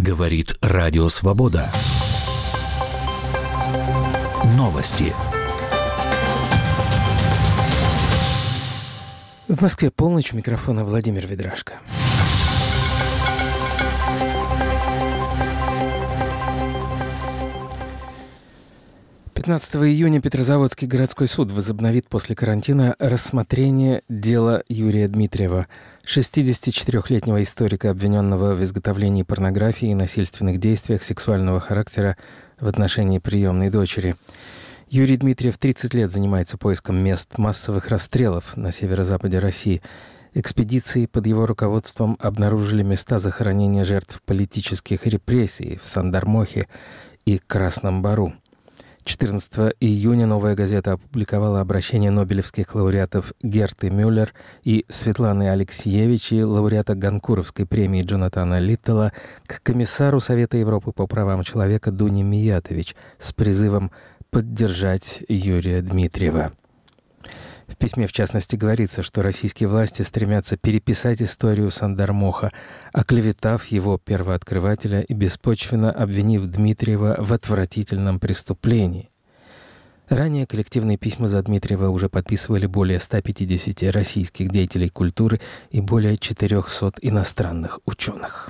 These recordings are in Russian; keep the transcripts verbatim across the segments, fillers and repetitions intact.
Говорит Радио Свобода. Новости. В Москве полночь, у микрофона Владимир Ведрашко. пятнадцатого июня Петрозаводский городской суд возобновит после карантина рассмотрение дела Юрия Дмитриева, шестидесятичетырёхлетнего историка, обвиненного в изготовлении порнографии и насильственных действиях сексуального характера в отношении приемной дочери. Юрий Дмитриев тридцать лет занимается поиском мест массовых расстрелов на северо-западе России. Экспедиции под его руководством обнаружили места захоронения жертв политических репрессий в Сандармохе и Красном Бару. четырнадцатого июня «Новая газета» опубликовала обращение нобелевских лауреатов Герты Мюллер и Светланы Алексиевич и лауреата Ганкуровской премии Джонатана Литтла к комиссару Совета Европы по правам человека Дуне Миятович с призывом поддержать Юрия Дмитриева. В письме, в частности, говорится, что российские власти стремятся переписать историю Сандармоха, оклеветав его первооткрывателя и беспочвенно обвинив Дмитриева в отвратительном преступлении. Ранее коллективные письма за Дмитриева уже подписывали более ста пятидесяти российских деятелей культуры и более четырехсот иностранных ученых.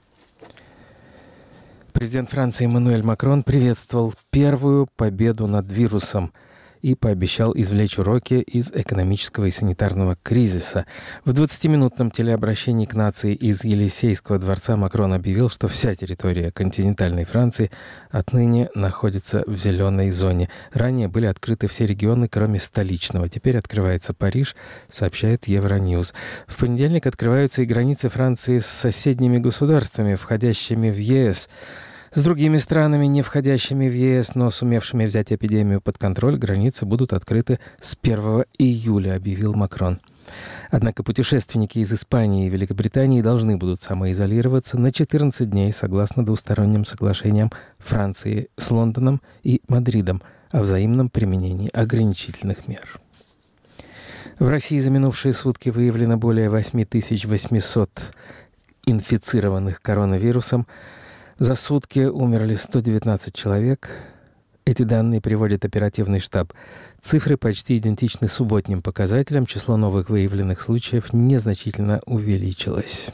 Президент Франции Эммануэль Макрон приветствовал первую победу над вирусом и пообещал извлечь уроки из экономического и санитарного кризиса. В двадцатиминутном телеобращении к нации из Елисейского дворца Макрон объявил, что вся территория континентальной Франции отныне находится в зеленой зоне. Ранее были открыты все регионы, кроме столичного. Теперь открывается Париж, сообщает Евроньюз. В понедельник открываются и границы Франции с соседними государствами, входящими в ЕС. С другими странами, не входящими в ЕС, но сумевшими взять эпидемию под контроль, границы будут открыты с первого июля, объявил Макрон. Однако путешественники из Испании и Великобритании должны будут самоизолироваться на четырнадцать дней согласно двусторонним соглашениям Франции с Лондоном и Мадридом о взаимном применении ограничительных мер. В России за минувшие сутки выявлено более восемь тысяч восемьсот инфицированных коронавирусом. За сутки умерли сто девятнадцать человек. Эти данные приводит оперативный штаб. Цифры почти идентичны субботним показателям. Число новых выявленных случаев незначительно увеличилось.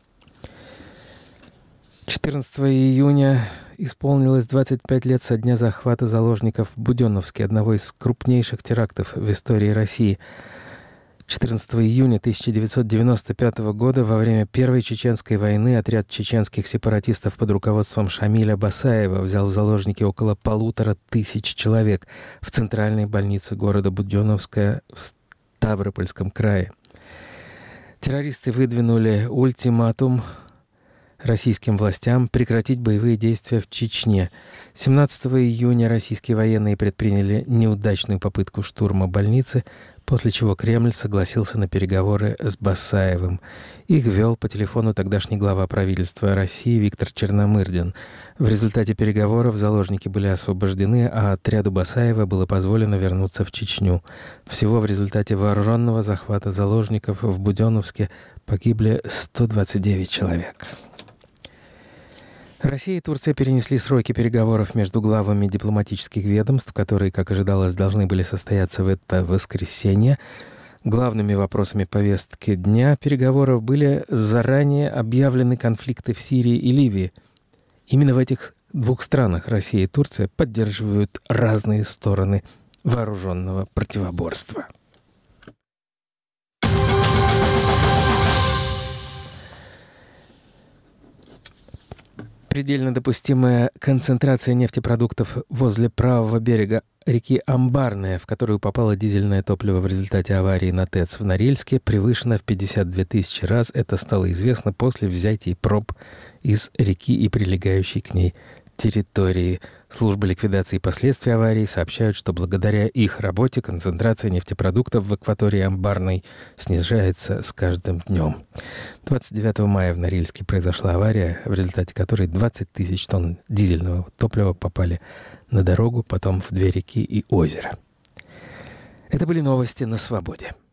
четырнадцатого июня исполнилось двадцать пять лет со дня захвата заложников в Буденновске, одного из крупнейших терактов в истории России. четырнадцатого июня тысяча девятьсот девяносто пятого года во время Первой Чеченской войны отряд чеченских сепаратистов под руководством Шамиля Басаева взял в заложники около полутора тысяч человек в центральной больнице города Буденновска в Ставропольском крае. Террористы выдвинули ультиматум российским властям прекратить боевые действия в Чечне. семнадцатого июня российские военные предприняли неудачную попытку штурма больницы, после чего Кремль согласился на переговоры с Басаевым. Их вел по телефону тогдашний глава правительства России Виктор Черномырдин. В результате переговоров заложники были освобождены, а отряду Басаева было позволено вернуться в Чечню. Всего в результате вооруженного захвата заложников в Буденновске погибли сто двадцать девять человек. Россия и Турция перенесли сроки переговоров между главами дипломатических ведомств, которые, как ожидалось, должны были состояться в это воскресенье. Главными вопросами повестки дня переговоров были заранее объявлены конфликты в Сирии и Ливии. Именно в этих двух странах Россия и Турция поддерживают разные стороны вооруженного противоборства. Предельно допустимая концентрация нефтепродуктов возле правого берега реки Амбарная, в которую попало дизельное топливо в результате аварии на ТЭЦ в Норильске, превышена в пятьдесят две тысячи раз. Это стало известно после взятия проб из реки и прилегающей к ней территории. Службы ликвидации последствий аварии сообщают, что благодаря их работе концентрация нефтепродуктов в акватории Амбарной снижается с каждым днем. двадцать девятого мая в Норильске произошла авария, в результате которой двадцать тысяч тонн дизельного топлива попали на дорогу, потом в две реки и озеро. Это были новости на Свободе.